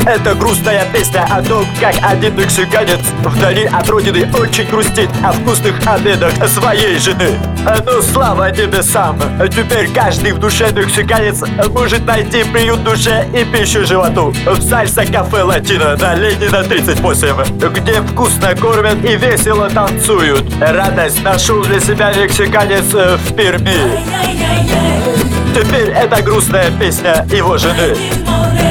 Это грустная песня о том, как один мексиканец вдали от родины очень грустит о вкусных обедах своей жены. Ну, слава небесам! Теперь каждый в душе мексиканец может найти приют душе и пищу животу в Сальса Кафе Латино на Ленина 38, где вкусно кормят и весело танцуют. Радость нашел для себя мексиканец в Перми. Теперь это грустная песня его жены.